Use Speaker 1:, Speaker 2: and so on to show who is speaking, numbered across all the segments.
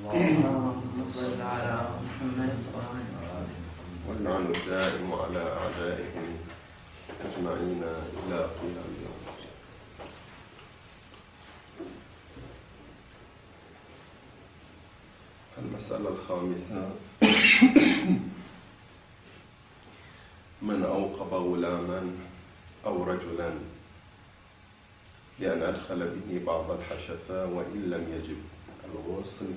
Speaker 1: اللهم صل على محمد وعلى آله
Speaker 2: واللعن الدائم على أعدائهم أجمعين إلى قيام يوم الدين. المسألة الخامسة: من أوقب غلاما أو رجلا لأن أدخل به بعض الحشفاء وإن لم يجب الغسل،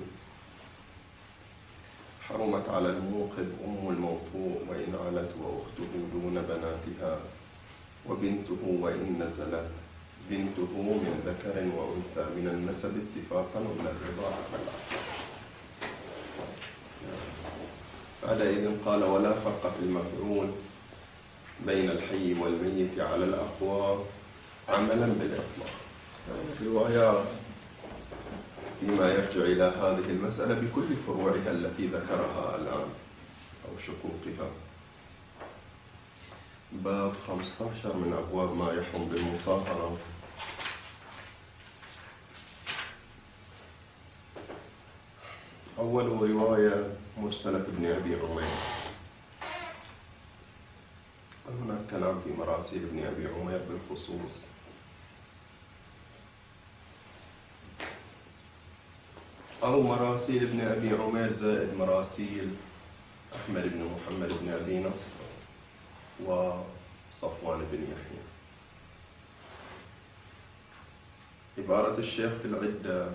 Speaker 2: حرمت على الموقب أم الموطوء وإن علت وأخته دون بناتها وبنته وإن نزلت، بنته من ذكر وأنثى من النسب اتفاقا ومن الرضاعة بعدئذ قال: ولا فرق في المفعول بين الحي والميت على الأقوى عملا بالإطلاق. روايات فيما يرجع إلى هذه المسألة بكل فروعها التي ذكرها الآن أو شقوقها. باب 15 من أبواب ما يحرم بالمصاهرة. أول رواية مرسلة ابن أبي عمير. هناك كلام في مراسيل ابن أبي عمير بالخصوص. أو مراسيل ابن أبي عمير زائد مراسيل أحمد بن محمد بن أبي نصر وصفوان بن يحيى. عبارة الشيخ في العدة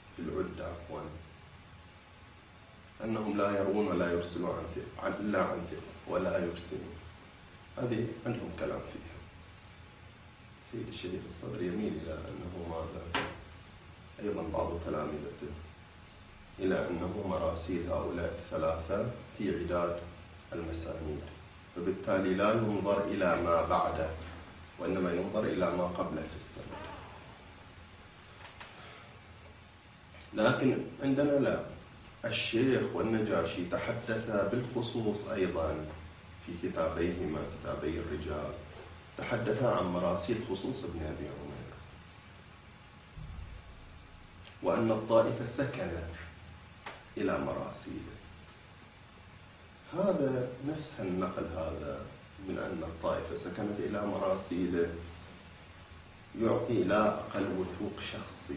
Speaker 2: أنهم لا يرون ولا يرسلون إلا عن ثقة ولا يرسلون. هذه عندهم كلام فيها. سيد الشريف الصدر يميل إلى أنه ماذا؟ أيضا بعض تلاميذته إلى أنه مراسيل هؤلاء الثلاثة في عداد المسانيد، فبالتالي لا ينظر إلى ما بعده وإنما ينظر إلى ما قبله في السند. لكن عندنا لا، الشيخ والنجاشي تحدثا بالخصوص أيضا في كتابيهما كتابي الرجال، تحدثا عن مراسيل خصوص ابن أبي عمير، وأن الطائفة سكنت إلى مراسيله. هذا نفس النقل هذا من أن الطائفة سكنت إلى مراسيله يعطي لا أقل وثوق شخصي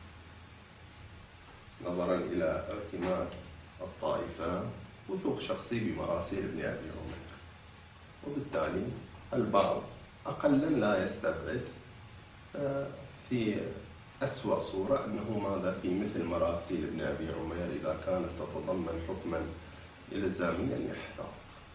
Speaker 2: نظرا إلى اعتماد الطائفة وثوق شخصي بمراسيل ابن أبي عمير، وبالتالي البعض أقلا لا يستبعد في أسوأ صورة أنه ماذا في مثل مراسيل ابن أبي عمير إذا كانت تتضمن حكما إلزاميا يحتاط.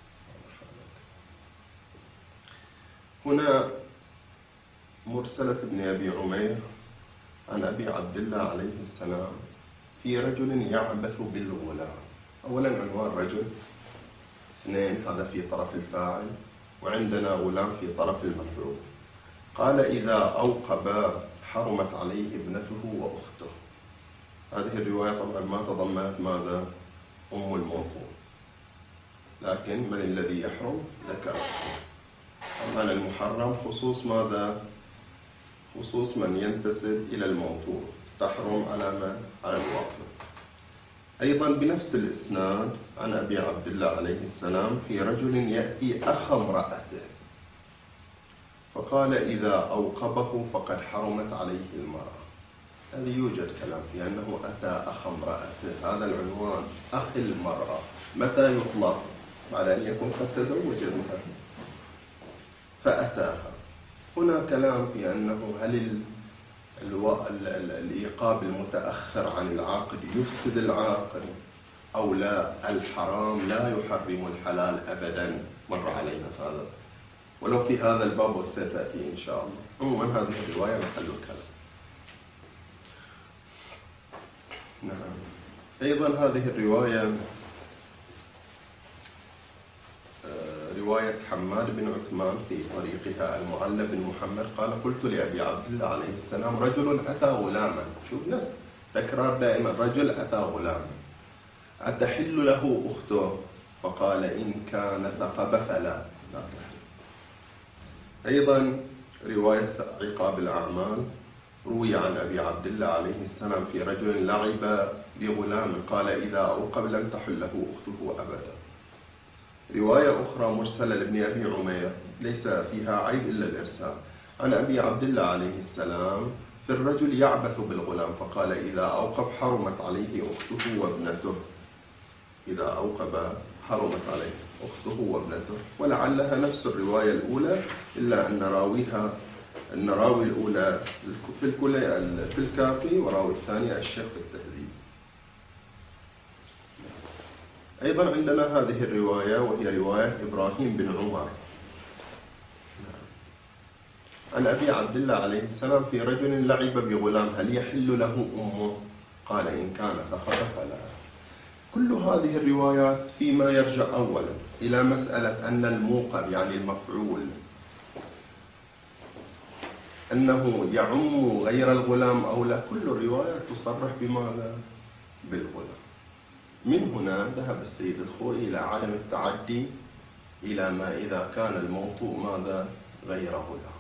Speaker 2: هنا مرسلة ابن أبي عمير عن أبي عبد الله عليه السلام في رجل يعبث بالغلام. أولا عنوان رجل، اثنين هذا في طرف الفاعل، وعندنا غلام في طرف المفعول. قال: إذا أوقب حرمت عليه ابنته وأخته. هذه الرواية طبعا ما تضمنت ماذا؟ أم الموضوع، لكن من الذي يحرم؟ ذكر. طبعا المحرم خصوص ماذا؟ خصوص من ينتسب إلى الموضوع، تحرم على من؟ على الواقع. أيضا بنفس الإسناد عن أبي عبد الله عليه السلام في رجل يأتي أخ امرأته، فقال: إذا أوقبه فقد حرمت عليه المرأة. هذه يوجد كلام في أنه أتى أخ امرأته. هذا العنوان أخ المرأة متى يطلق؟ بعد أن يكون قد تزوج بها فأتاها. هنا كلام في أنه هل الإيقاب المتأخر عن العقد يفسد العقد أو لا؟ الحرام لا يحرم الحلال أبدا، مر علينا هذا ولو في هذا الباب وستأتي إن شاء الله. عموما هذه الرواية محل الكلام. نعم. أيضا هذه الرواية رواية حماد بن عثمان في طريقها المعلى بن محمد قال: قلت لأبي عبد الله عليه السلام: رجل أتى غلاما. شوف نفس تكرار دائما، رجل أتى غلاما أتحل له أخته؟ فقال: إن كان ثقب فلا تحل. أيضا رواية عقاب الأعمال روي عن أبي عبد الله عليه السلام في رجل لعب بغلام قال إذا أوقب لم تحل له أخته أبدا. رواية أخرى مرسلة لابن أبي عمير ليس فيها عيب إلا الإرسال، عن أبي عبد الله عليه السلام في الرجل يعبث بالغلام فقال إذا أوقب حرمت عليه أخته وابنته. إذا أوقب حرمت عليه أخته وابنته، ولعلها نفس الرواية الأولى إلا أن راوي الأولى في الكافي وراوي الثانية الشيخ في التهذيب. أيضا عندنا هذه الرواية وهي رواية إبراهيم بن عمر عن أبي عبد الله عليه السلام في رجل لعب بغلام هل يحل له أمه؟ قال إن كان فخذ فلا. كل هذه الروايات فيما يرجع أولا إلى مسألة أن الموقب يعني المفعول أنه يعم غير الغلام أو لا، كل الروايات تصرح بماذا؟ بالغلام. من هنا ذهب السيد الخوئي إلى عدم التعدي إلى ما إذا كان الموطوء ماذا؟ غير غلام.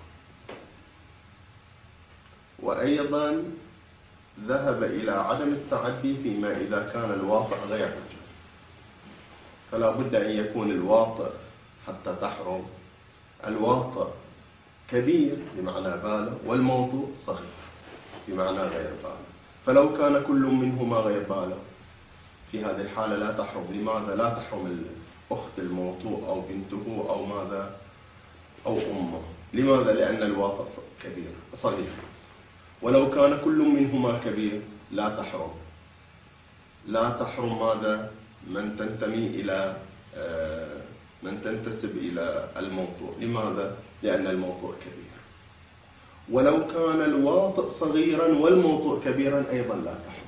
Speaker 2: وأيضا ذهب إلى عدم التعدي فيما إذا كان الواطئ غير رجل، فلا بد أن يكون الواطئ حتى تحرم الواطئ كبير بمعنى بالغ والموطوء صغير بمعنى غير بالغ. فلو كان كل منهما غير بالغ في هذه الحالة لا تحرم. لماذا لا تحرم الأخت الموطوء أو بنته أو ماذا أو أمه؟ لماذا؟ لأن الواطئ كبير صغير. ولو كان كل منهما كبير لا تحرم. لا تحرم ماذا؟ من تنتسب إلى الموطوء. لماذا؟ لأن الموطوء كبير. ولو كان الواطئ صغيرا والموطوء كبيرا أيضا لا تحرم.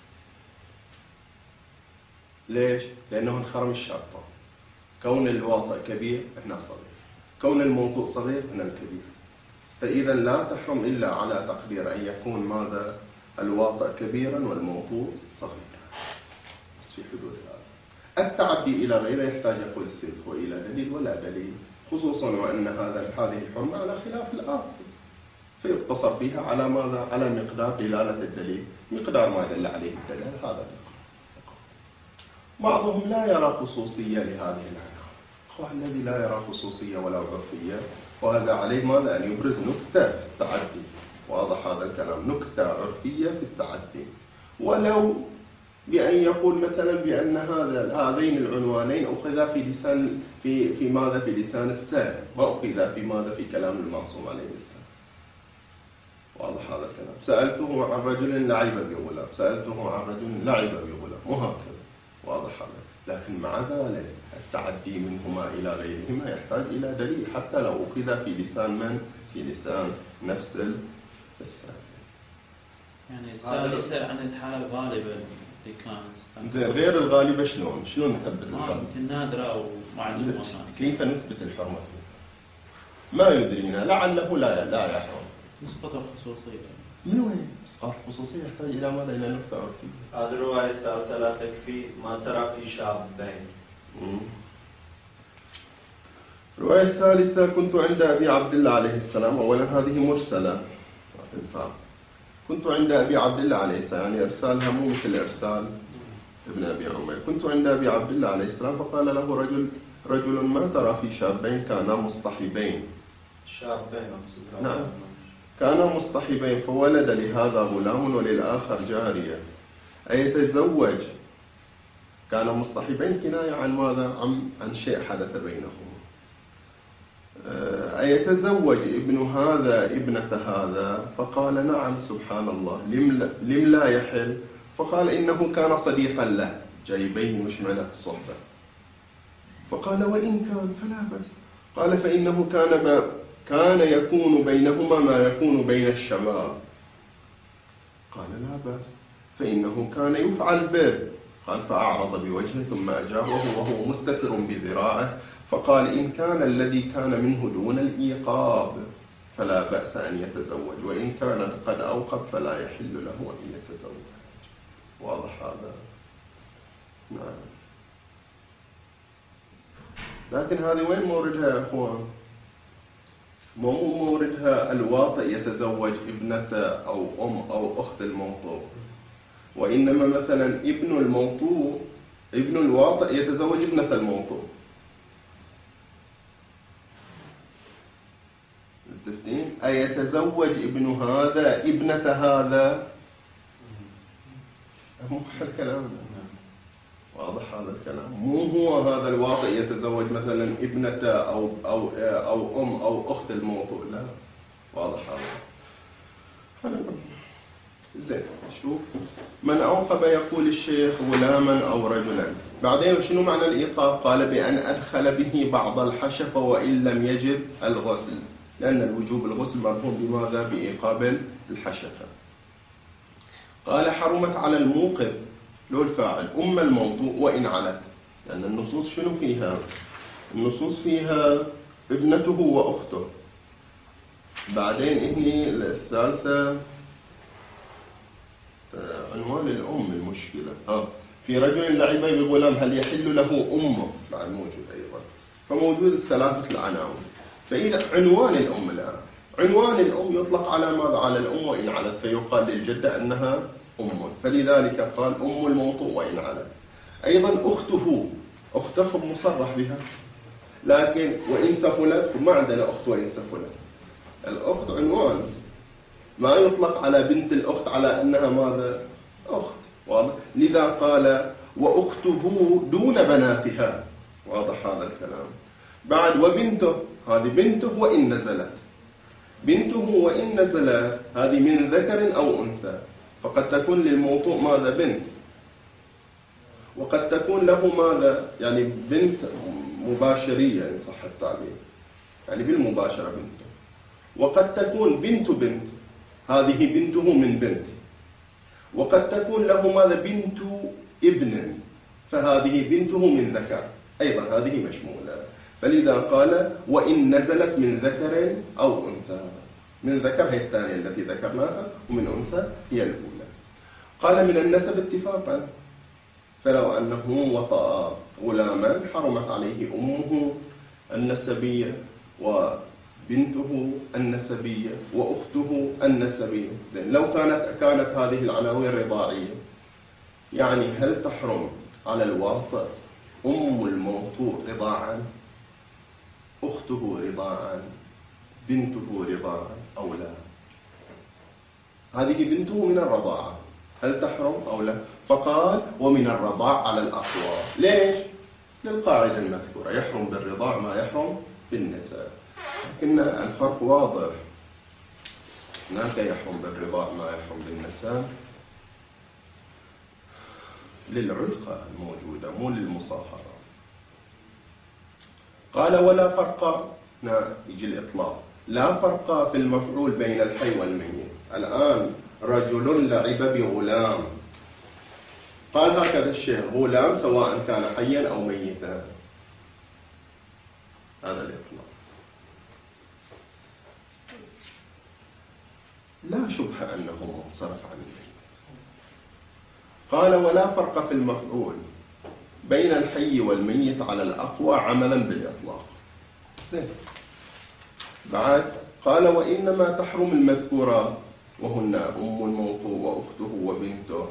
Speaker 2: ليش؟ لأنه انخرم الشرطة. كون الواطئ كبير هنا صغير، كون الموطوء صغير هنا الكبير. فإذا لا تحرم إلا على تقدير أن يكون ماذا؟ الواطئ كبيرا والموطوء صغيرا. في حدود هذا. التعدي إلى غيره يحتاج يقول السيد إلى دليل ولا دليل، خصوصا وأن هذه الحرمة على خلاف الأصل، فيقتصر فيها على ماذا؟ على مقدار دلالة الدليل، مقدار ما دل عليه الدليل هذا. بعضهم لا يرى خصوصية لهذه العلامة، الذي لا يرى خصوصية ولا عرفية وهذا عليه ماذا؟ أن يبرز نكتة في التعدي. واضح هذا الكلام؟ نكتة عرفية في التعدي، ولو بأن يقول مثلا بأن هذين العنوانين أخذا في ماذا؟ في لسان السائل، ما أخذا في ماذا؟ في كلام المعصوم عليه السلام. واضح هذا الكلام؟ سألته عن رجل لعب بغلام، سألته عن رجل لعب بغلام، وهكذا. واضح هذا؟ لكن مع ذلك التعدي منهما إلى غيرهما يحتاج إلى دليل حتى لو أخذ في لسان من؟ في لسان نفس السائل.
Speaker 1: يعني السائل يسأل عن الحالة الغالبة اللي كانت
Speaker 2: غير الغالبة. شلون نثبت الغالبة؟
Speaker 1: النادرة أو معلومة.
Speaker 2: كيف نثبت الحرمة؟ ما يدرينا، لعله لا يحرم.
Speaker 1: نسقط الخصوصية.
Speaker 2: من وين؟ إسقاط الخصوصية يحتاج إلى ماذا؟ إلى نكتة عرفية.
Speaker 3: هذه الرواية الثالثة لا تكفي ما ترى في شابين.
Speaker 2: الرواية الثالثة كنت عند أبي عبد الله عليه السلام. أولا هذه مرسلة، كنت عند أبي عبد الله عليه السلام، يعني إرسالها مو مثل إرسال ابن أبي عمير. كنت عند أبي عبد الله عليه السلام فقال له رجل ما ترى في شابين كانا مصطحبين.
Speaker 3: شابين
Speaker 2: نعم، كانا مصطحبين فولد لهذا غلام وللآخر جارية أيتزوج. كانا مصطحبين كناية عن ماذا؟ عن شيء حدث بينهم. أيتزوج ابن هذا ابنة هذا؟ فقال نعم. سبحان الله، لم لا يحل؟ فقال إنه كان صديقا له، جايبيه مشملة الصحبة. فقال وإن كان فلا بأس. قال فإنه كان يكون بينهما ما يكون بين الشباب. قال لا بأس، فإنه كان يفعل به. قال فأعرض بوجهه ثم أجابه وهو مستتر بذراعه فقال إن كان الذي كان منه دون الإيقاب فلا بأس أن يتزوج، وإن كان قد أوقب فلا يحل له أن يتزوج. واضح هذا؟ نعم. لكن هذه وين موردها يا أخوان؟ مو موردها الواطئ يتزوج ابنة أو أم أو أخت الموطوء، وإنما مثلا ابن الواطئ يتزوج ابنة الموطوء. متفقين؟ أيتزوج ابن هذا ابنة هذا؟ مو الكلام واضح هذا الكلام. مو هو هذا الواطئ يتزوج مثلا ابنة أو أم أو أخت الموطوء، لا. واضح هذا. زين. شوف، من أوقب يقول الشيخ غلاما أو رجلا. بعدين شنو معنى الإيقاف؟ قال بأن أدخل به بعض الحشفة وإن لم يجب الغسل، لأن الوجوب الغسل مرفوع بماذا؟ بإيقاب الحشفة. قال حرمت على الموقف لو الفاعل أم الموطوء وإن علت، لأن النصوص شنو فيها؟ النصوص فيها ابنته وأخته. بعدين هني الثالثة عنوان الأم المشكلة. في رجل لعب بغلام هل يحل له أمه؟ بعد موجود أيضا. فموجود الثلاثة العناوين. فإذا عنوان الأم الآن، عنوان الأم يطلق على ماذا؟ على الأم وإن علت، فيقال للجدة أنها أم، فلذلك قال أم الموطوء وإن علت. أيضا أخته مصرح بها، لكن وإن سفلت ما عندنا أخت وإن سفلت. الأخت عنوان، ما يطلق على بنت الأخت على أنها ماذا؟ أخت. واضح؟ لذا قال وأخته دون بناتها. واضح هذا الكلام. بعد وبنته، هذه بنته وإن نزلت. بنته وإن نزلت هذه من ذكر أو أنثى، فقد تكون للموطوء ماذا؟ بنت، وقد تكون له ماذا؟ يعني بنت مباشرية إن صح التعبير، يعني بالمباشرة بنته. وقد تكون بنت هذه بنته من بنت. وقد تكون له ماذا؟ بنت ابن، فهذه بنته من ذكر، أيضا هذه مشمولة. فلذا قال وإن نزلت من ذكر أو أنثى. من ذكر هي الثانية التي ذكرناها، ومن أنثى هي الأولى. قال من النسب اتفاقا، فلو أنه وطأ غلاما حرمت عليه أمه النسبية وبنته النسبية وأخته النسبية. لو كانت هذه العناوين رضاعية، يعني هل تحرم على الواطئ أم الموطوء رضاعا، أخته رضاعا، بنته رضاعا أو لا؟ هذه بنته من الرضاعة، هل تحرم أو لا؟ فقال ومن الرضاع على الأقوى. ليش؟ للقاعدة المذكورة، يحرم بالرضاع ما يحرم بالنساء. لكن الفرق واضح، هناك يحرم بالرضاع ما يحرم بالنساء للعلقة الموجودة مو للمصاهرة. قال ولا فرق، يجي الإطلاق، لا فرق في المفعول بين الحي والميت. الآن رجل لعب بغلام، قال هكذا الشيخ غلام سواء كان حيا أو ميتا، هذا الإطلاق. لا شبهة أنه منصرف عن الميت. قال ولا فرق في المفعول بين الحي والميت على الأقوى عملا بالإطلاق. بعد قال وإنما تحرم المذكورات وهن أم الموطوء وأخته وبنته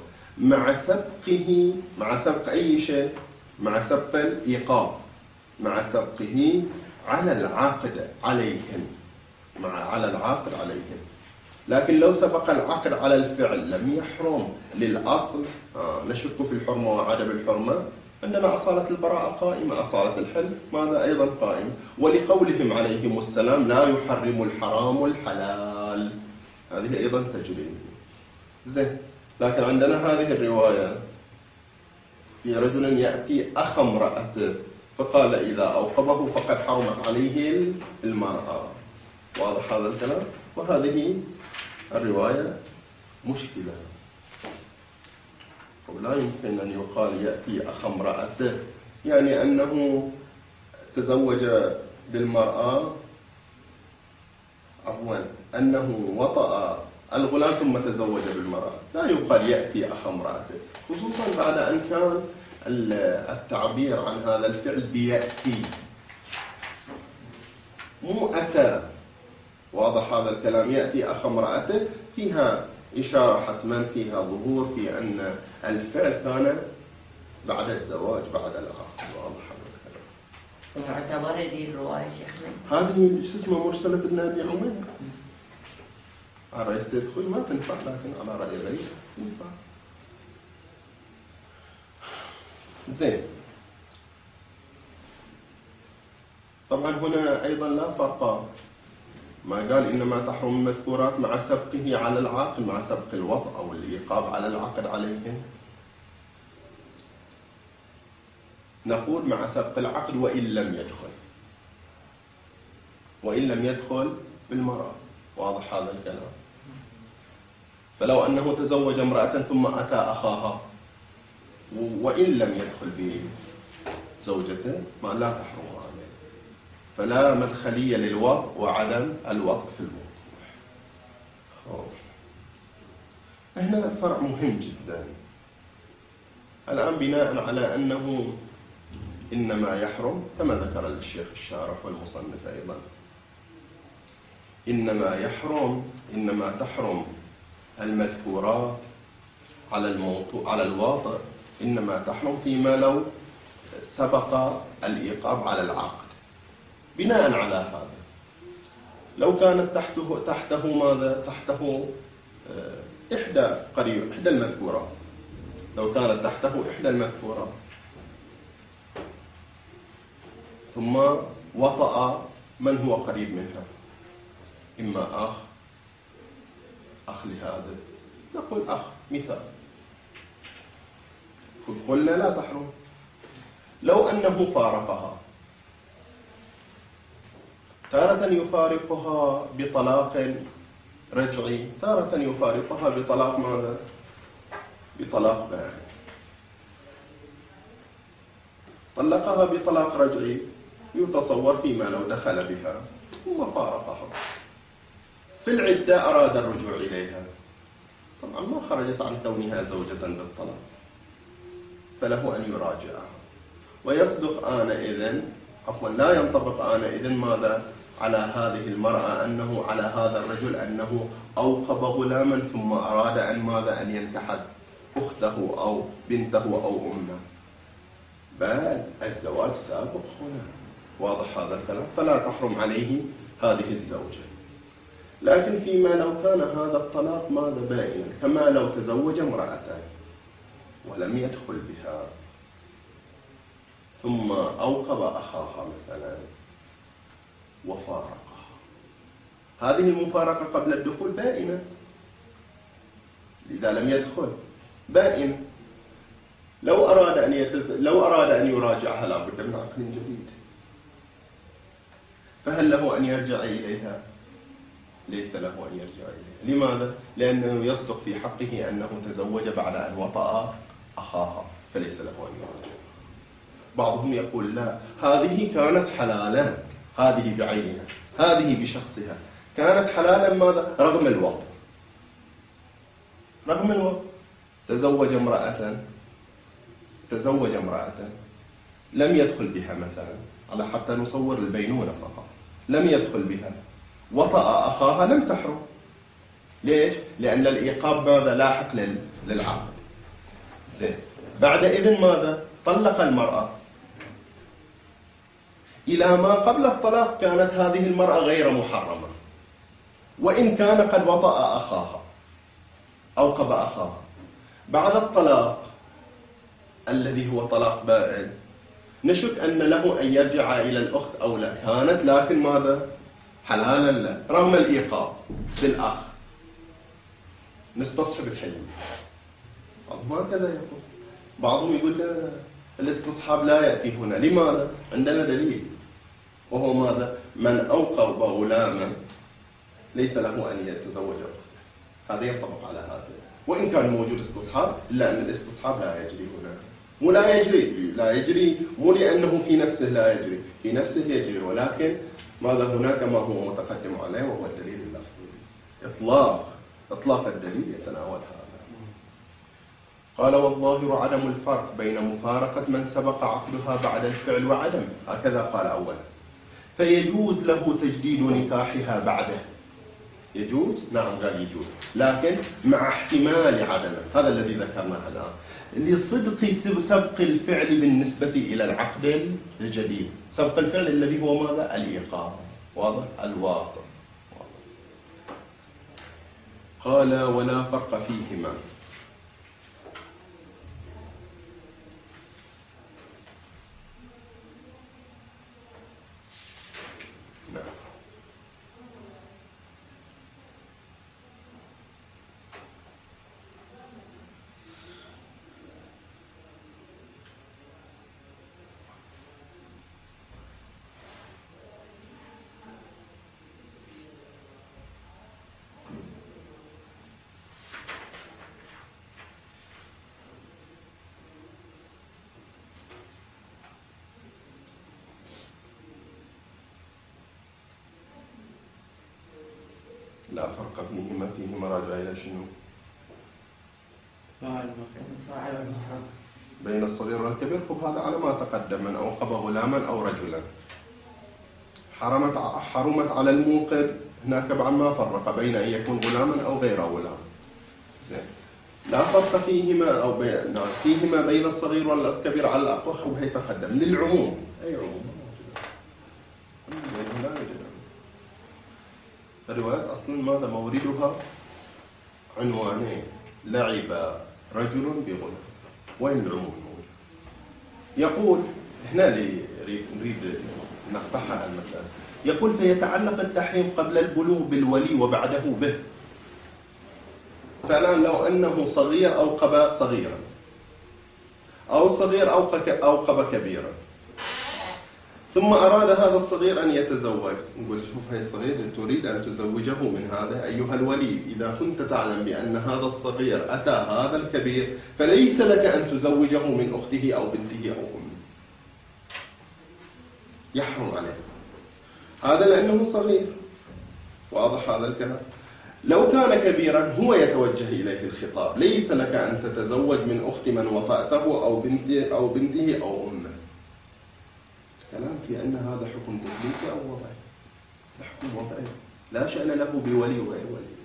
Speaker 2: مع سبق أي شيء؟ مع سبق الإيقاف، مع سبقه على العاقد عليهن، على العاقد عليهن. لكن لو سبق العقد على الفعل لم يحرم للأصل. نشك في الحرمة وعدم الحرمة، عندنا أصالة البراءة قائمة، أصالة الحل ماذا أيضا قائمة. ولقولهم عليهم السلام لا يحرم الحرام الحلال، هذه أيضا تجري. زين. لكن عندنا هذه الرواية في رجل يأتي أخ امرأته فقال إذا أوقبه فقد حرمت عليه المرأة. واضح هذا الكلام؟ وهذه الرواية مشكلة، ولا يمكن أن يقال يأتي أخ امرأته، يعني أنه تزوج بالمرأة، عفوا أنه وطأ الغلام ثم تزوج بالمرأة، لا يقال يأتي أخ امرأته، خصوصا بعد أن كان التعبير عن هذا الفعل بيأتي، مو أتى. واضح هذا الكلام؟ يأتي أخ امرأته فيها إشارة حتما، فيها ظهور في أن الفعل كان بعد الزواج بعد العقد. واضح هذا الكلام؟
Speaker 4: يعتبر دي الرواية شيخنا
Speaker 2: هذه شو اسمه مرسلة ابن أبي عمير. على رأي تدخل ما تنفع، لكن على رأي غيره تنفع. زين. طبعا هنا أيضا لا فرق، ما قال إنما تحرم المذكورات مع سبقه على العاقل، مع سبق الوضع أو الإيقاف على العقد عليهم. نقول مع سبق العقد وإن لم يدخل بالمرأة. واضح هذا الكلام؟ فلو أنه تزوج امرأة ثم أتى أخاها وإن لم يدخل بزوجته ما لا تحرم عليه، فلا مدخلية للوضع وعدم الوقت في الموضوع. هنا فرع مهم جدا. الآن بناء على أنه إنما يحرم كما ذكر الشيخ الشارح والمصنف أيضا، إنما تحرم المذكورات على الواطئ، إنما تحرم فيما لو سبق الإيقاف على العقد. بناء على هذا لو كانت تحته ماذا؟ تحته إحدى المذكورات، لو كانت تحته إحدى المذكورات ثم وطأ من هو قريب منها، إما أخ لهذا، نقول أخ مثال، قلنا لا تحرم. لو أنه فارقها، تارة يفارقها بطلاق رجعي، تارة يفارقها بطلاق ماذا؟ بطلاق بائن. طلقها بطلاق رجعي، يتصور فيما لو دخل بها وفارقها في العدة أراد الرجوع إليها، طبعا ما خرجت عن كونها زوجة بالطلاق، فله أن يراجعها ويصدق آنئذ، لا ينطبق آنئذ ماذا؟ على هذه المرأة أنه على هذا الرجل أنه أوقب غلاما ثم أراد أن ماذا؟ أن ينتحل أخته أو بنته أو أمه، بل الزواج سابق هنا. واضح هذا الكلام؟ فلا تحرم عليه هذه الزوجة. لكن فيما لو كان هذا الطلاق ماذا؟ بائنا، كما لو تزوج امرأة ولم يدخل بها ثم أوقب أخاها مثلا وفارقها، هذه المفارقة قبل الدخول بائنة، إذا لم يدخل بائنة. لو أراد أن يراجعها لابد من عقد جديد، فهل له أن يرجع إليها؟ ليس له أن يرجع إليها. لماذا؟ لأنه يصدق في حقه أنه تزوج بعد أن وطأ أخاها، فليس له أن يراجع. بعضهم يقول لا، هذه كانت حلالا، هذه بعينها، هذه بشخصها كانت حلالا ماذا؟ رغم الوطء، رغم الوطء. تزوج امرأة لم يدخل بها مثلا، على حتى نصور البينونة فقط، لم يدخل بها، وطأ أخاها، لم تحرم. ليش؟ لأن الإيقاب ماذا؟ لاحق للعقد. زين. بعد إذن ماذا؟ طلق المرأة. إلى ما قبل الطلاق كانت هذه المرأة غير محرمة، وإن كان قد وطأ أخاها أوقب أخاها. بعد الطلاق الذي هو طلاق بائن، نشك أن له أن يرجع إلى الأخت أو لا، كانت لكن ماذا؟ حلالا له رغم الإيقاف بالأخ. نستصحب الحلم. بعضهم هكذا يقول، بعضهم يقول لا، الاستصحاب لا يأتي هنا. لماذا؟ عندنا دليل، وهو ماذا؟ من أوقب غلاما ليس له أن يتزوج أخته. هذا ينطبق على هذا، وإن كان موجود استصحاب، إلا أن الاستصحاب لا يجري هنا. لا يجري مو لأنه في نفسه لا يجري، في نفسه يجري، ولكن ماذا؟ هناك ما هو متقدم عليه وهو الدليل اللفظي. إطلاق الدليل يتناول هذا. قال والظاهر عدم الفرق بين مفارقة من سبق عقدها بعد الفعل وعدم، هكذا قال أولا، فيجوز له تجديد نكاحها بعده. يجوز؟ نعم قال يجوز، لكن مع احتمال عدمه. هذا الذي ذكرناه الآن لصدق سبق الفعل بالنسبة إلى العقد الجديد. سبق الفعل الذي هو ماذا؟ الإيقاع. واضح؟ الواقع. قال ولا فرق فيهما. لا فرق فيهما راجع إلى شنو؟
Speaker 1: فاعل المفعول
Speaker 2: بين الصغير والكبير. خب هذا على ما تقدم، من أوقب غلاما أو رجلا. حرمت على الموقب، هناك بعد ما فرق بين أن يكون غلاما أو غير غلام. لا فرق فيهما أو نعم فيهما بين الصغير والكبير على الأقوى. خب هي تقدم للعموم. أي عموم؟ لا يوجد. الروايات أصلا ماذا موردها؟ عنوانين: لعب رجل بغلام. وين العموم؟ يقول هنا نريد نقطعها المسألة. يقول فيتعلق التحريم قبل البلوغ بالولي وبعده به. فالآن لو أنه صغير أوقب صغيرا، أو صغير أوقب كبيرا، ثم أراد هذا الصغير أن يتزوج، نقول شوف هاي الصغير تريد أن تزوجه من هذا أيها الولي، إذا كنت تعلم بأن هذا الصغير أتى هذا الكبير فليس لك أن تزوجه من أخته أو بنته أو أمه. يحرم عليه هذا لأنه صغير. واضح هذا الكلام؟ لو كان كبيرا هو يتوجه إليه الخطاب، ليس لك أن تتزوج من أخت من وطأته أو بنته أو أمه. كلام في أن هذا حكم تكليفي أو وضعي. حكم وضعي لا شأن له بولي وغير ولي.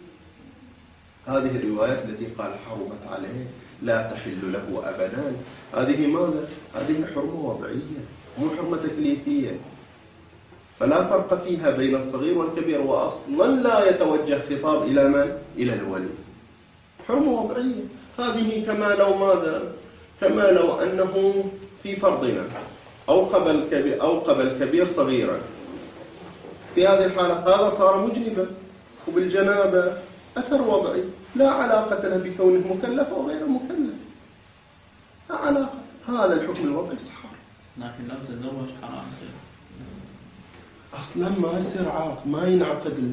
Speaker 2: هذه الروايات التي قال حرمت عليه لا تحل له أبدا، هذه ماذا؟ هذه حرمة وضعية مو حرمة تكليفية. فلا فرق فيها بين الصغير والكبير، وأصلا لا يتوجه خطاب إلى من؟ إلى الولي. حرمة وضعية. هذه كما لو ماذا؟ كما لو أنه في فرضنا أوقب الكبير صغيرا، في هذه الحالة هذا صار مجنبا، وبالجنابة أثر وضعي لا علاقة له بكونه مكلف أو غير مكلف. لا علاقة. هذا الحكم الوضعي صحيح.
Speaker 1: لكن لو تزوج حرام يصير.
Speaker 2: أصلا ما يصير عاق، ما ينعقد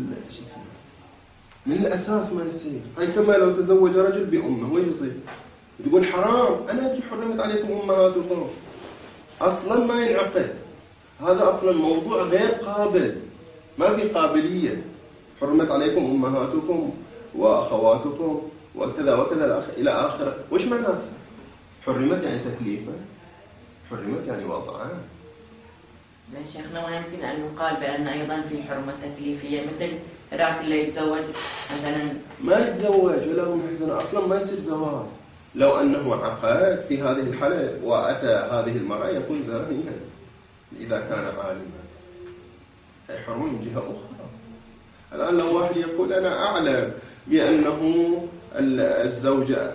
Speaker 2: من الأساس ما يصير. هاي كما لو تزوج رجل بأمه وين يصير؟ تقول حرام، أنا أجي حرمت عليكم أمهاتكم. أصلا ما ينعقد. هذا أصلا موضوع غير قابل، ما في قابلية. حرمت عليكم أمهاتكم وأخواتكم وكذا وكذا إلى آخره. وش معناته؟ حرمت يعني تكليفا، حرمت يعني وضعا.
Speaker 4: شيخنا ما يمكن أن يقال بأن أيضا في حرمة تكليفية، مثل راك اللي يتزوج مثلا
Speaker 2: ما يتزوج ولا هو محزن، أصلا ما يصير زواج. لو أنه عقد في هذه الحالة وأتى هذه المرأة يكون زانيا إذا كان عالما. هي حرمة من جهة أخرى. الآن لو واحد يقول أنا أعلم بأنه الزوجة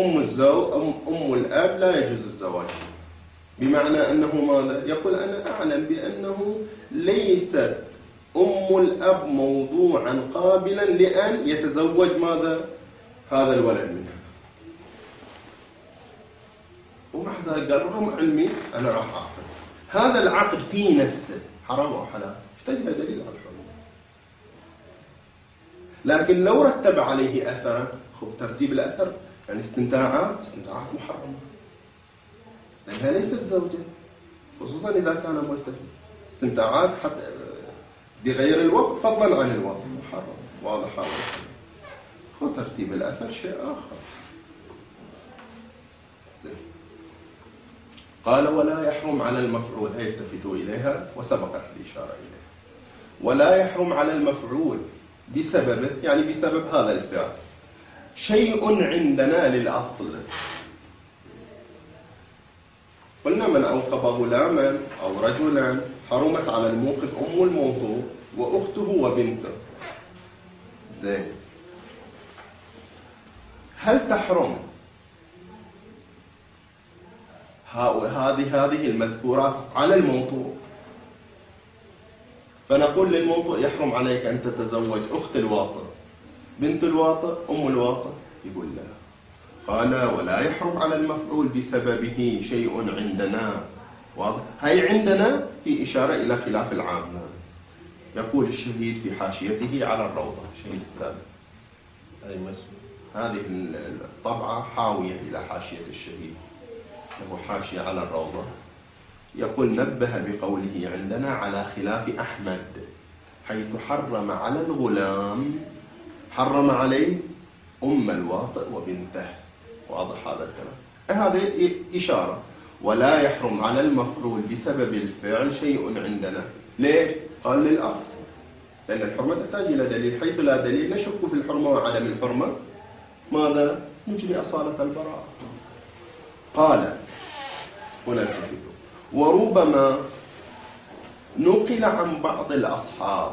Speaker 2: أم الأب لا يجوز الزواج، بمعنى أنه ماذا؟ يقول أنا أعلم بأنه ليست أم الأب موضوعا قابلا لأن يتزوج ماذا؟ هذا الولد منها. ومع ذلك قال رغم علمي أنا راح أعقد. هذا العقد في نفسه حرام أو حلال؟ يحتاج إلى دليل على الحرمة. لكن لو رتب عليه أثرا، خب ترتيب الأثر يعني استمتاعات محرمة، لأنها ليست زوجة، خصوصا إذا كان ملتزم. استمتاعات حتى بغير الوقت فضلا عن الوقت محرم. واضح هذا؟ خب ترتيب الأثر شيء آخر. قال ولا يحرم على المفعول، هي التفتوا إليها وسبقت الإشارة إليها. ولا يحرم على المفعول بسببه، يعني بسبب هذا الفعل، شيء عندنا للأصل. قلنا من أوقب غلاما أو رجلا حرمت على الموقف أم الموقوف وأخته وبنته. زين، هل تحرم هذه المذكورات على الموطوء؟ فنقول للموطوء يحرم عليك أن تتزوج أخت الواطئ، بنت الواطئ، أم الواطئ. يقول لا. قال ولا يحرم على المفعول بسببه شيء عندنا. واضح؟ هاي عندنا في إشارة إلى خلاف العامة. يقول الشهيد في حاشيته على الروضة، الشهيد الثالث، هذه الطبعة حاوية إلى حاشية الشهيد، له حاشية على الروضة. يقول نبه بقوله عندنا على خلاف أحمد، حيث حرم على الغلام، حرم عليه أم الواطئ وبنته. واضح هذا الكلام؟ هذه إشارة. ولا يحرم على المفعول بسبب الفعل شيء عندنا. ليش؟ قال للأصل، لأن الحرمة تحتاج إلى دليل، حيث لا دليل نشك في الحرمة وعدم الحرمة، ماذا؟ نجري أصالة البراءة. قال وربما نقل عن بعض الأصحاب،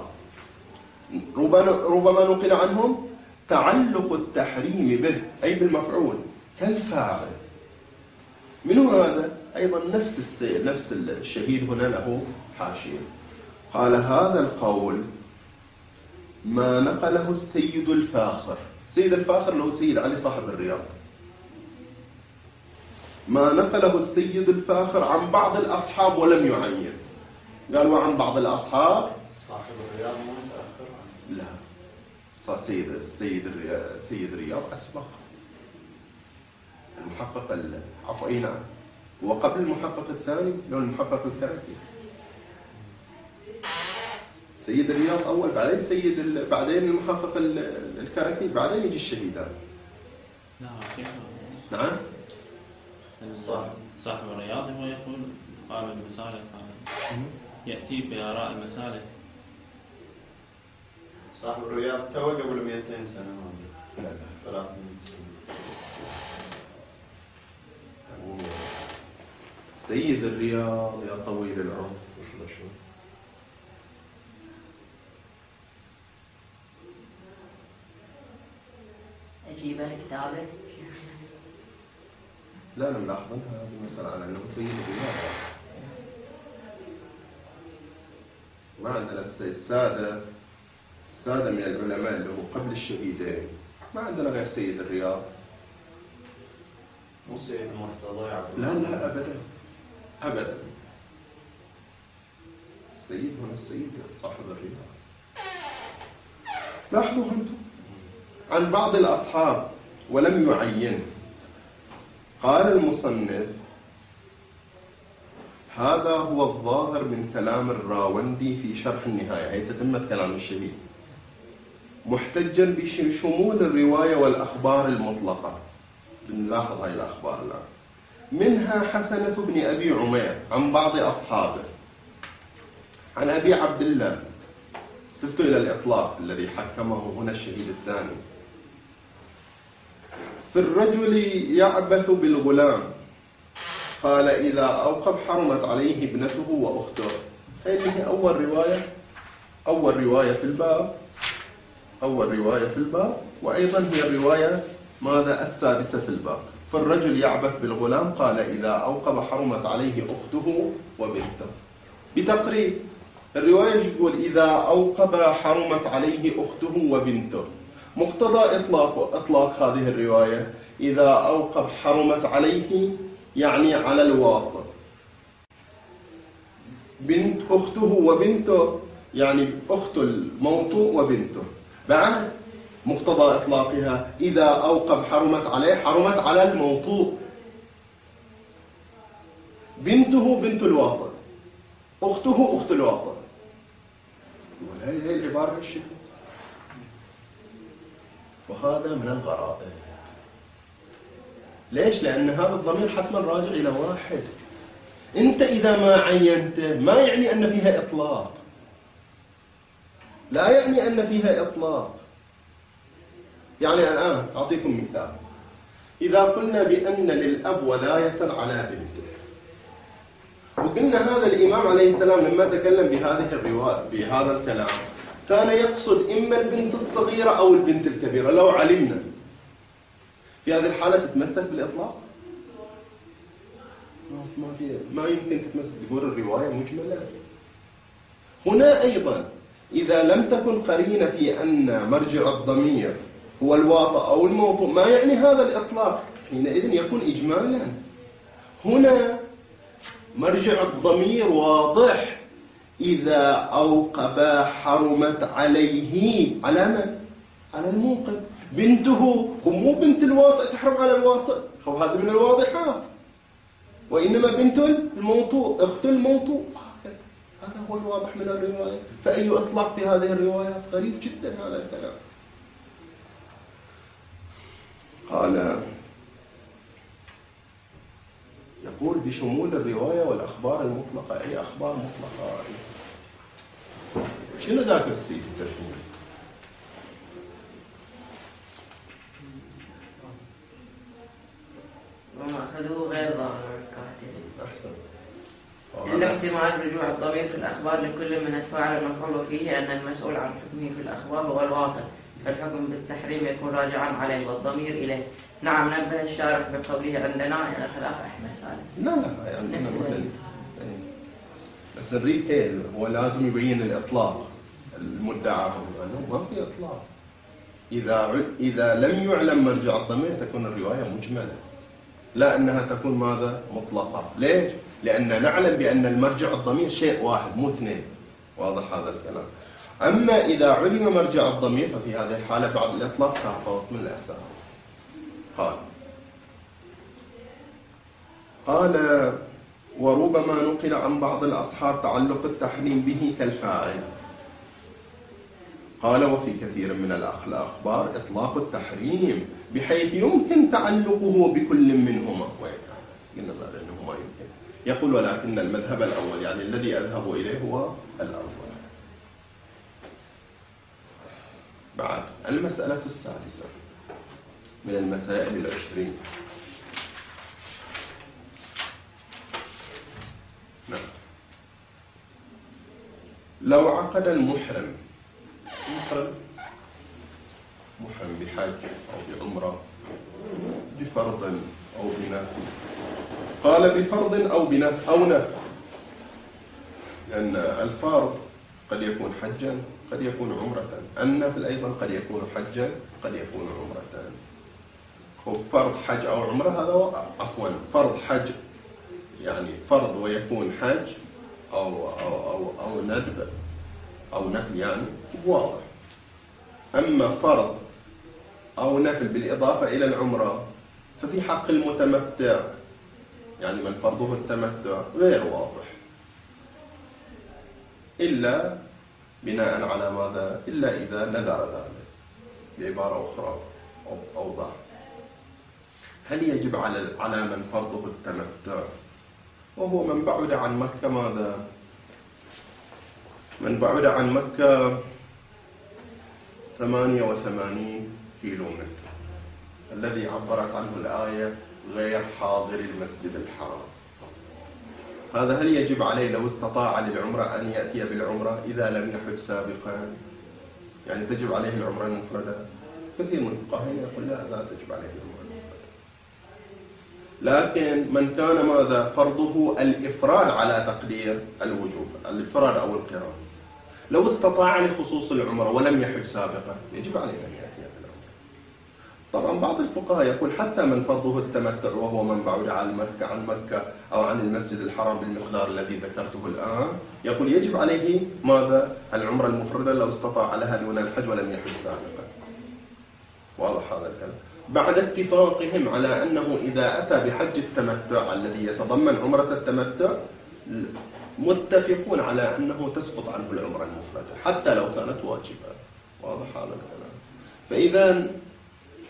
Speaker 2: ربما نقل عنهم تعلق التحريم به، أي بالمفعول كالفاعل. من هذا؟ أيضا نفس الشهيد هنا له حاشية. قال هذا القول ما نقله السيد الفاخر. سيد الفاخر له سيد علي صاحب الرياض. ما نقله السيد الفاخر عن بعض الأصحاب ولم يعين. قالوا عن بعض الأصحاب.
Speaker 3: صاحب الرياض ما متأخر عنه.
Speaker 2: لا، سيد الرياض أسبق. المحقق عفوا أي نعم، وقبل المحقق الثاني لو المحقق الكركي. سيد الرياض أول، بعدين المحقق الكركي، بعدين يجي الشهيدان. نعم.
Speaker 1: صاحب الرياض هو يقول قال المسالك، يأتي بآراء المسالك.
Speaker 3: صاحب الرياض تو قبل 200 سنة.
Speaker 2: لا
Speaker 3: 300 سنة.
Speaker 2: سيد الرياض يا طويل العمر.
Speaker 4: أجيب كتابك.
Speaker 2: لا ملاحظينها هذه المسألة على أنه سيد الرياض. ما عندنا السادة من العلماء اللي هو قبل الشهيدين، ما عندنا غير سيد الرياض.
Speaker 3: مو سيد مرتضى يعقوب.
Speaker 2: لا أبدا. السيد هنا السيد صاحب الرياض. لاحظوا أنتم عن بعض الأصحاب ولم يعين. قال المصنف هذا هو الظاهر من كلام الراوندي في شرح النهاية، هي تتمة كلام الشهيد، محتجا بشمول الرواية والأخبار المطلقة. نلاحظ هاي الأخبار الآن. منها حسنة بن أبي عمير عن بعض أصحابه عن أبي عبد الله. شفتوا إلى الإطلاق الذي حكمه هنا الشهيد الثاني. في الرجل يعبث بالغلام، قال إذا أوقف حرمت عليه ابنته وأخته. هذه أول رواية في الباب، وأيضا هي الرواية ماذا السادسة في الباب. فالرجل يعبث بالغلام قال إذا أوقف حرمت عليه أخته وبنته. بتقريب الرواية يقول إذا أوقف حرمت عليه أخته وبنته. مقتضى إطلاق هذه الرواية إذا أوقف حرمت عليه يعني على الواطئ، بنت أخته وبنته يعني أخت الموطوء وبنته. بعد مقتضى إطلاقها إذا أوقف حرمت عليه، حرمت على الموطوء، بنته بنت الواطئ، أخته أخت الواطئ. هي العبارة الشيء، وهذا من الغرائب. ليش؟ لأن هذا الضمير حتما راجع إلى واحد. أنت إذا ما عينته ما يعني أن فيها إطلاق. لا يعني أن فيها إطلاق. يعني الآن أعطيكم مثال. إذا قلنا بأن للأب ولاية على بنته، وقلنا هذا الإمام عليه السلام لما تكلم بهذه الرواية بهذا الكلام كان يقصد إما البنت الصغيرة أو البنت الكبيرة، لو علمنا في هذه الحالة تتمسك بالإطلاق؟ ما يمكن تتمسك، تقول الرواية مجملة. هنا أيضا إذا لم تكن قرينة في أن مرجع الضمير هو الواطئ أو الموطوء، ما يعني هذا الإطلاق، حينئذ يكون إجمالا. هنا مرجع الضمير واضح، إذا أوقب حرمت عليه. على من؟ على الموقب. بنته ومو بنت الواطئ تحرم على الواطئ، هذا من الواضحات، وإنما بنت الموطوء أخت الموطوء. هذا هو الواضح من الرواية. فأي إطلاق في هذه الروايات؟ غريب جدا هذا الكلام. قال يقول بشمول الرواية والأخبار المطلقة. أي أخبار مطلقة؟ شنو ذاك السيف التشميل؟
Speaker 4: ومأخذه غير ظاهر الكاتب.
Speaker 2: أحسن.
Speaker 4: إلا احتمال رجوع الضمير في الأخبار لكل من الفاعل المفعول فيه أن المسؤول عن حكمه في الأخبار هو الواطئ، فالحكم بالتحريم يكون راجعا عليه والضمير إليه. نعم، نبه الشارح بقوله عندنا خلاف أحمد صالح.
Speaker 2: لا عندنا بس الريتيل هو لازم يبين الإطلاق المدعى أنه ما في إطلاق. إذا لم يعلم مرجع الضمير تكون الرواية مجملة، لا أنها تكون ماذا؟ مطلقة. ليش؟ لأن نعلم بأن المرجع الضمير شيء واحد مو اثنين. واضح هذا الكلام. أما إذا علم مرجع الضمير ففي هذه الحالة بعد الإطلاق تفاوت من الأساس. قال وربما نقل عن بعض الأصحاب تعلق التحريم به كالفاعل. قال وفي كثير من الأخبار إطلاق التحريم بحيث يمكن تعلقه بكل منهما. قلنا أنه ما يمكن. يقول ولكن المذهب الأول، يعني الذي أذهب إليه هو الأول. بعد المسألة السادسة من المسائل 20. نعم. لو عقد المحرم بحج أو بعمرة بفرض أو بنفل. قال بفرض أو بنفل أو نفل، لأن الفرض قد يكون حجا قد يكون عمرة، النفل أيضا قد يكون حجا قد يكون عمرة. فرض حج أو عمرة هذا عفوا فرض حج يعني فرض ويكون حج أو ندب أو نفل يعني واضح. أما فرض أو نفل بالإضافة إلى العمرة ففي حق المتمتع، يعني من فرضه التمتع غير واضح، إلا بناء على ماذا؟ إلا إذا نذر ذلك. بعبارة أخرى أوضح، هل يجب على من فرضه التمتع وهو من بعد عن مكة ماذا؟ من بعد عن مكة 88 كيلومتر، الذي عبرت عنه الآية غير حاضر المسجد الحرام. هذا هل يجب عليه لو استطاع للعمرة أن يأتي بالعمرة إذا لم يحج سابقا؟ يعني تجب عليه العمرة المفردة؟ كثير من الفقهاء يقول لا تجب عليه العمرة المفردة. لكن من كان ماذا فرضه الإفراد على تقدير الوجوب، الإفراد أو القران، لو استطاع لخصوص العمرة ولم يحج سابقا يجب عليه أن يأتي بالعمرة. طبعا بعض الفقهاء يقول حتى من فرضه التمتع وهو من بعد عن مكة أو عن المسجد الحرام بالمقدار الذي ذكرته الآن، يقول يجب عليه ماذا؟ العمرة المفردة لو استطاع لها دون الحج ولم يحج سابقا. واضح هذا الكلام. بعد اتفاقهم على أنه إذا أتى بحج التمتع الذي يتضمن عمرة التمتع متفقون على أنه تسقط عنه العمرة المفردة حتى لو كانت واجبة. واضح هذا الكلام. فإذا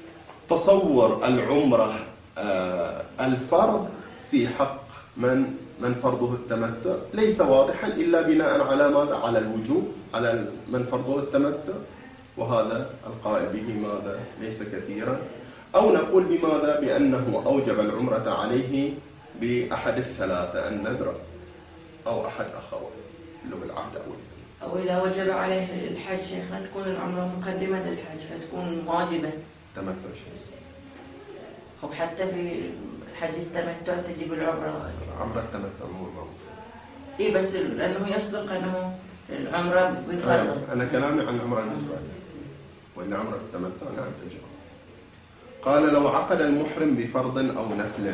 Speaker 2: تصور العمرة الفرض في حق من من فرضه التمتع ليس واضحا إلا بناء على ماذا؟ على الوجوب، على من فرضه التمتع، وهذا القائل به ماذا؟ ليس كثيرا. أو نقول بماذا؟ بأنه أوجب العمرة عليه بأحد الثلاثة، النذر أو أحد أخوه اللي هو العهد أو الذمة.
Speaker 4: أو إذا وجب عليه الحج شيخنا تكون العمرة مقدمة للحج فتكون واجبة.
Speaker 2: تمتع شيء.
Speaker 4: أو حتى في حج التمتع تجيب العمرة.
Speaker 2: عمرة التمتع مو موجود.
Speaker 4: إيه بس لأنه يصدق أنه العمرة بفرض.
Speaker 2: أنا كلامي عن العمرة النسبية، وإن عمرة التمتع نعم تجب. قال لو عقد المحرم بفرض أو نفل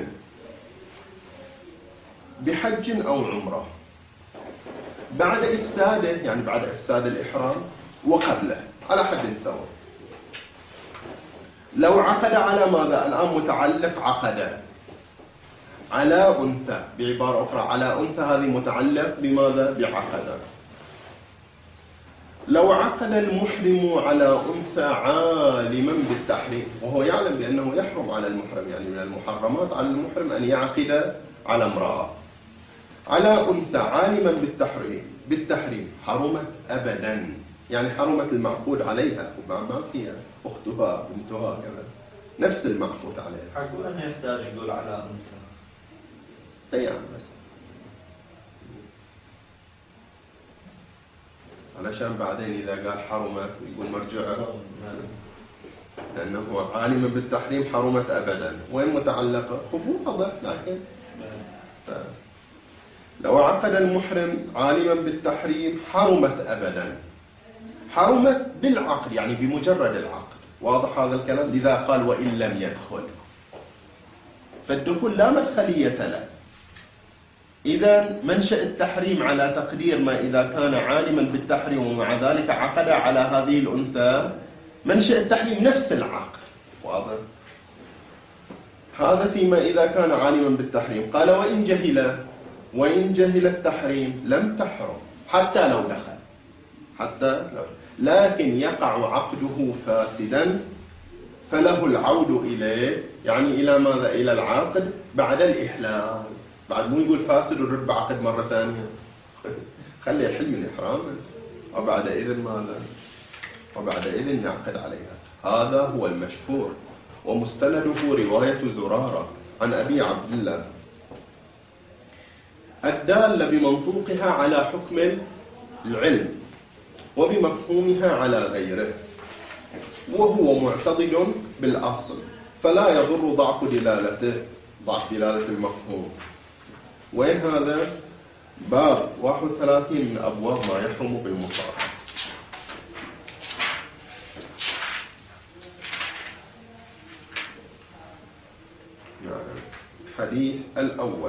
Speaker 2: بحج أو عمرة بعد إفساده، يعني بعد إفساد الإحرام وقبله على حد سواء. لو عقد على ماذا؟ الآن متعلق عقد على أنثى، بعبارة أخرى على أنثى هذه متعلق بماذا؟ بعقد. لو عقد المحرم على أنثى عالما بالتحريم، وهو يعلم بأنه يحرم على المحرم، يعني من المحرمات على المحرم أن يعقد على امرأة، على أنثى عالما بالتحريم حرمت أبدا، يعني حرمت المعقود عليها، وما فيها أختها بنتها كذا نفس المعقود عليها.
Speaker 3: حقول أنه يحتاج يقول على أنثى.
Speaker 2: أيام بس علشان بعدين إذا قال حرمت يقول مرجعها، لأنه عالما بالتحريم حرمت أبدا. وين متعلقة؟ خفوفة لكن لو عقد المحرم عالما بالتحريم حرمت أبدا، حرمت بالعقد يعني بمجرد العقد. واضح هذا الكلام؟ لذا قال وإن لم يدخل، فالدخول لا مدخلية له. إذا منشأ التحريم على تقدير ما إذا كان عالما بالتحريم ومع ذلك عقد على هذه الأنثى، منشأ التحريم نفس العقد. واضح؟ هذا فيما إذا كان عالما بالتحريم. قال وإن جهل التحريم لم تحرم حتى لو دخل، لكن يقع عقده فاسدا فله العود إليه، يعني إلى ماذا؟ إلى العقد بعد الإحلال. بعد مو يقول فاسد ونرد بعقد مرة ثانية، خلي يحل من إحرامه وبعد إذن ماذا؟ وبعد إذن يعقد عليها. هذا هو المشهور، ومستنده رواية زرارة عن أبي عبد الله الدالة بمنطوقها على حكم العلم وبمفهومها على غيره، وهو معتضد بالأصل فلا يضر ضعف دلالة المفهوم. وين هذا؟ باب 31 من أبواب ما يحرم بالمصارعة. الحديث الأول: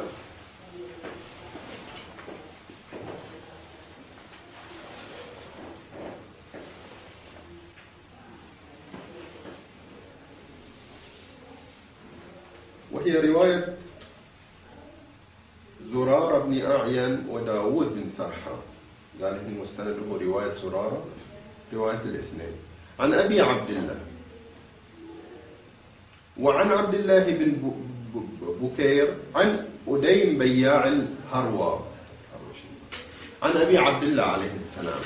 Speaker 2: وهي رواية زرارة بن أعين وداود بن سرحان، ذلك المستند رواية زرارة رواية الاثنين عن أبي عبد الله وعن عبد الله بن بكير عن أديم بياع الهروى عن أبي عبد الله عليه السلام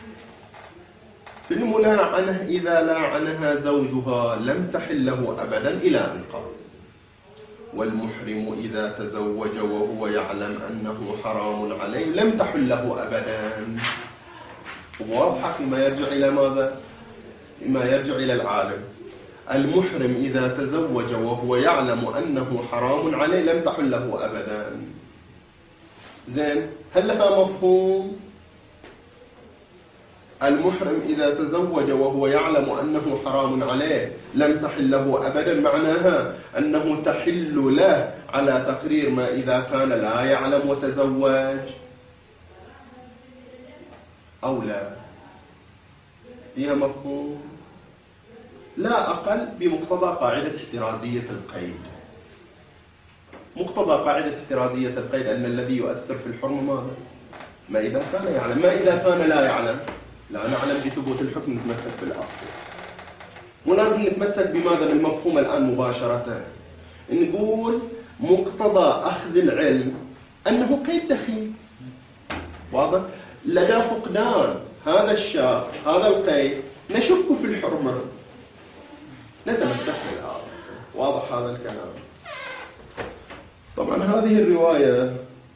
Speaker 2: في الملاعنة إذا لاعنها زوجها لم تحل له أبدا إلى أن قال: والمحرم إذا تزوج وهو يعلم أنه حرام عليه لم تحل له أبدا. واضحة فيما يرجع إلى ماذا؟ فيما يرجع إلى العالم. المحرم إذا تزوج وهو يعلم أنه حرام عليه لم تحل له أبدا. زين، هل لها مفهوم؟ المحرم إذا تزوج وهو يعلم أنه حرام عليه لم تحل له أبدا، معناها أنه تحل له على تقرير ما إذا كان لا يعلم وتزوج أو لا. فيها مفهوم؟ لا أقل بمقتضى قاعدة احترازية القيد. مقتضى قاعدة احترازية القيد أن الذي يؤثر في الحرمة ماذا؟ ما إذا كان يعلم. ما إذا كان لا يعلم لا نعلم بثبوت الحكم نتمسك بالأصل. ولازم نتمسك بماذا؟ بالمفهوم الآن مباشرة. نقول مقتضى أخذ العلم أنه كيف دخيل. واضح؟ لدى فقدان هذا الشاب هذا القيد نشك في الحرمة، نتمسك بالآخر. واضح هذا الكلام؟ طبعا هذه الرواية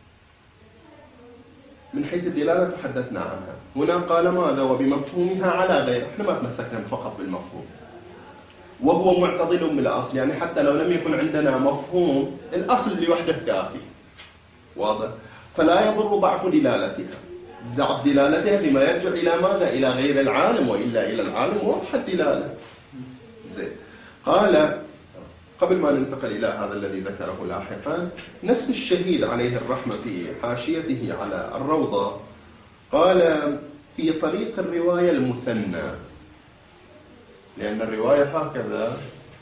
Speaker 2: من حيث الدلالة تحدثنا عنها. هنا قال ماذا؟ وبمفهومها على غير. احنا ما تمسكنا فقط بالمفهوم، وهو معتضل بالأصل، يعني حتى لو لم يكن عندنا مفهوم الأصل لوحده كافي. واضح؟ فلا يضر ضعف دلالتها. ضعف دلالتها بما يرجع إلى ماذا؟ إلى غير العالم، وإلا إلى العالم واضح الدلالة. زين. قال قبل ما ننتقل إلى هذا الذي ذكره لاحقا، نفس الشهيد عليه الرحمة في حاشيته على الروضة قال في طريق الرواية المثنى، لأن الرواية هكذا: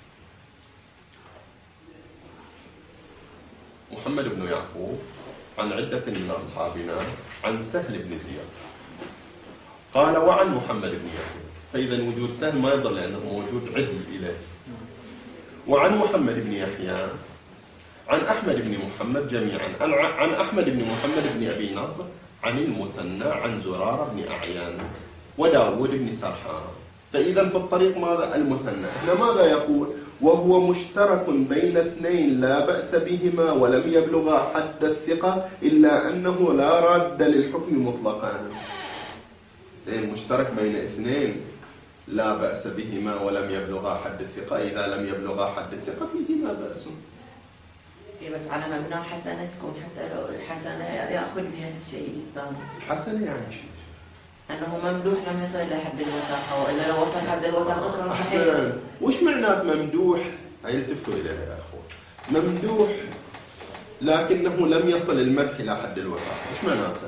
Speaker 2: محمد بن يعقوب عن عدة من أصحابنا عن سهل بن زياد، قال وعن محمد بن يعقوب، فإذا وجود سهل ما يضل لأنه موجود عدل إليه، وعن محمد بن يحيى عن أحمد بن محمد جميعا، عن أحمد بن محمد بن أبي نصر عن المثنى عن زرارة بن أعيان وداود بن سرحان. فإذا في الطريق ماذا؟ المثنى. هنا ماذا يقول؟ وهو مشترك بين اثنين لا بأس بهما ولم يبلغا حد الثقة إلا أنه لا راد للحكم مطلقا. مشترك بين اثنين لا بأس بهما ولم يبلغا حد الثقة، إذا لم يبلغا حد الثقة فيهما بأس.
Speaker 4: بس على مبنى حسنة تكون، حتى لو الحسنة يأخذ بها الشيء الثاني.
Speaker 2: الحسنة يعني شيء
Speaker 4: أنه ممدوح لم يصل إلى حد الوثاقة، وإذا لو وصل حد الوثاقة كان صحيح.
Speaker 2: وش معنات ممدوح؟ هاي التفتوا إليها يا أخوة. ممدوح لكنه لم يصل المدح إلى حد الوثاقة، وش معناته؟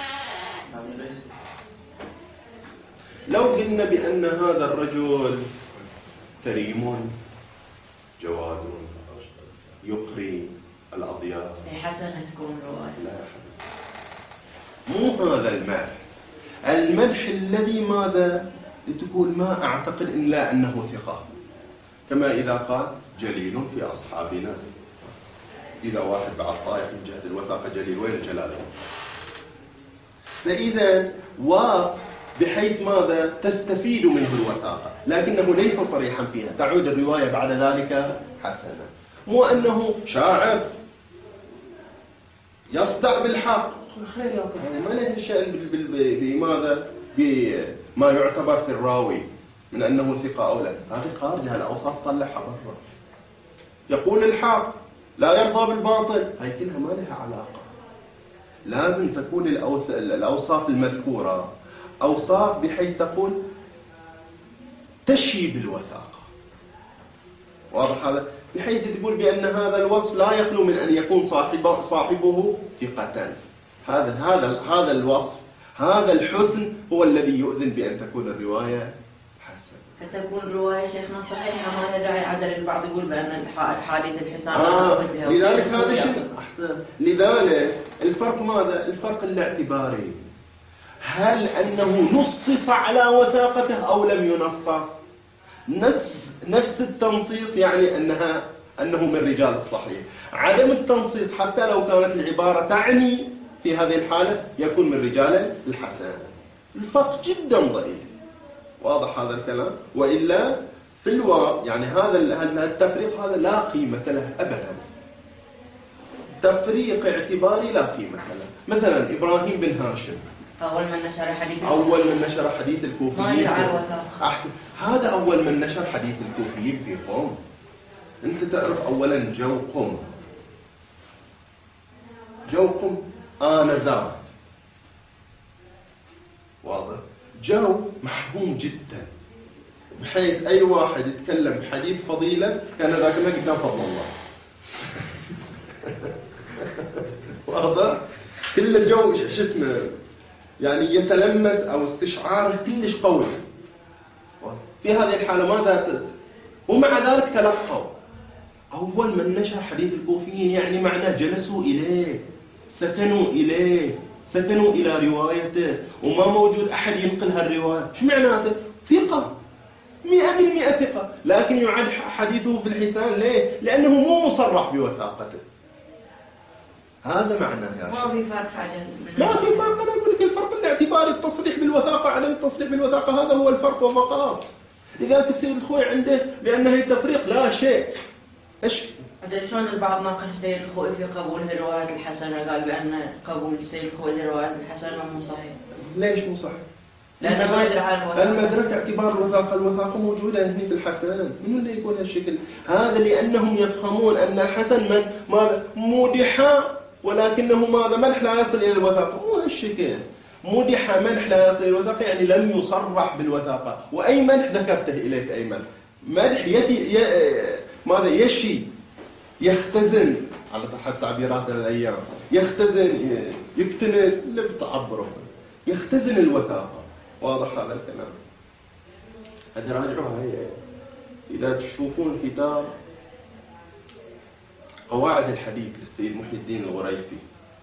Speaker 2: لو قلنا بأن هذا الرجل كريم جواد يقري الأضياف،
Speaker 4: حسنة تكون رواية.
Speaker 2: لا يا حبيبي، مو هذا المدح. المدح الذي ماذا؟ لتقول ما أعتقد إلا أنه ثقة، كما إذا قال جليل في أصحابنا، إذا واحد بعد طائف من جهة الوثاقة جليل، وين الجلالة؟ فإذا واصف بحيث ماذا؟ تستفيد منه الوثاقة، لكنه ليس صريحا فيها، تعود الرواية بعد ذلك حسنة. مو أنه شاعر يصدع بالحق، خير يا طبعا، ما له شأن بماذا؟ بما يعتبر في الراوي من أنه ثقة أو لا، هذه خارجة الأوصاف طلعها برا. يقول الحق لا يرضى بالباطل، هاي كلها ما لها علاقة. لازم تكون الأوصاف المذكورة أوصاف بحيث تقول تشي بالوثاقة. واضح هذا؟ بحيث تقول بأن هذا الوصف لا يخلو من أن يكون صاحبه ثقة. هذا الوصف، هذا الحسن هو الذي يؤذن بأن تكون الرواية حسنة.
Speaker 4: فتكون الرواية شيخنا صحيحة، ما لا داعي عدل البعض يقول بأن الحادث الحسان
Speaker 2: لذلك هذا شيء أحسن. لذلك الفرق ماذا؟ الفرق الاعتباري، هل أنه نصص على وثاقته أو لم ينصص؟ نفس التنصيص يعني أنه من رجال الصحيح. عدم التنصيص حتى لو كانت العبارة تعني في هذه الحالة يكون من رجال الحسن. الفرق جدا ضئيل. واضح هذا الكلام؟ وإلا في الواقع يعني هذا التفريق هذا لا قيمة له أبدا. تفريق اعتباري لا قيمة له. مثلا إبراهيم بن هاشم
Speaker 4: أول من نشر حديث
Speaker 2: الكوفيين. هذا أول من نشر حديث الكوفيين في قوم. أنت تعرف أولا جو قم آنذاك، واضح؟ جو محبوم جدا، بحيث أي واحد يتكلم بحديث فضيلة كان ذاك ما قدام فضل الله. واضح؟ كل الجو شو اسمه يعني يتلمس أو استشعار كلش قوي. في هذه الحالة ماذا ومع ذلك تلقوا. أول من نشر حديث الكوفيين يعني معناه جلسوا إليه، سكنوا إلى روايته، وما موجود أحد ينقل هالرواية. شو معناته؟ ثقة 100% ثقة، لكن يعد حديثه في الحسان. ليه؟ لأنه مو مصرح بوثاقته. هذا معناه يا
Speaker 4: ما
Speaker 2: شيخ.
Speaker 4: في فرق حاجة
Speaker 2: ما في فرق. أنا أقول لك الفرق من اعتبار التصريح بالوثاقة على التصريح بالوثاقة، هذا هو الفرق وفقط. إذا السيد الخوئي عنده بأنه التفريق لا شيء. إيش؟
Speaker 4: مثلا شلون البعض ناقش السيد الخوئي في قبول الروايات الحسنة، قال بأن قبول السيد الخوئي للروايات الحسنة مو صحيح.
Speaker 2: ليش مو صحيح؟
Speaker 4: لأنه ما يدري على الوثاقة.
Speaker 2: المدرك اعتبار الوثاقة موجودة هنا في الحسن. من اللي يقول هالشكل؟ هذا لأنهم يفهمون أن الحسن من ماذا مدح، ولكنه ماذا مدح لا يصل إلى الوثاقة. مو هالشكل. مدح مدح لا يصل إلى الوثاقة يعني لم يصرح بالوثاقة. وأي مدح ذكرته إليك أي مدح ماذا يشي، يختزن على حد تعبيرات الأيام، يختزن يكتنز اللي بتعبره، يختزن الوثاقة. واضح هذا الكلام؟ هذه راجعوها هي. إذا تشوفون كتاب قواعد الحديث للسيد محي الدين الغريفي،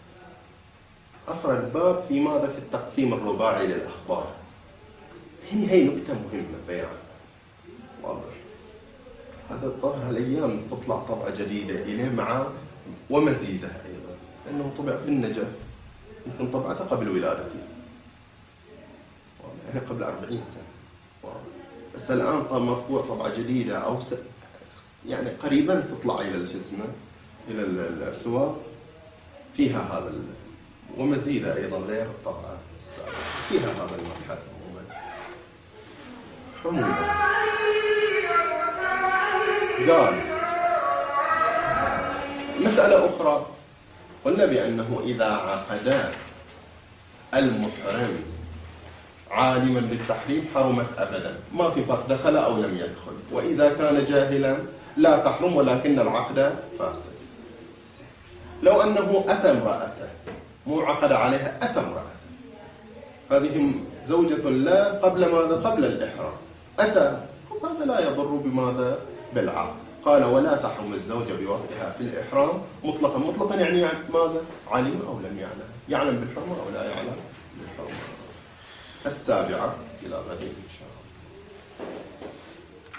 Speaker 2: أفرد باب في ماذا في التقسيم الرباعي للأخبار. هي نكتة مهمة بيان. واضح. هذا الظاهر الأيام تطلع طبعة جديدة إليه مع ومزيدة أيضا، لأنه طبع في النجف، يمكن طبعته قبل ولادتي يعني قبل 40 سنة. بس الآن مطبوع طبعة جديدة أو يعني قريبا تطلع إلى الجسم إلى السواق فيها هذا ومزيدة أيضا غير الطبعة السابقة فيها هذا المبحث عموما. قال مسألة أخرى، قلنا بأنه إذا عقد المحرم عالما بالتحريم حرمت أبدا، ما في فرق دخل أو لم يدخل. وإذا كان جاهلا لا تحرم ولكن العقد فاسد. لو أنه أتى امرأته مو عقد عليها، أتى امرأته، هذه زوجة لا قبل ماذا؟ قبل الإحرام. أتى، هذا لا يضر بماذا؟ بالعقد. قال ولا تحرم الزوجة بوقتها في الإحرام مطلقا. مطلقا يعني ماذا؟ علم أو لم يعلم، يعلم بالحرمة أو لا يعلم بالحرمة. السابعة إلى غد إن شاء الله.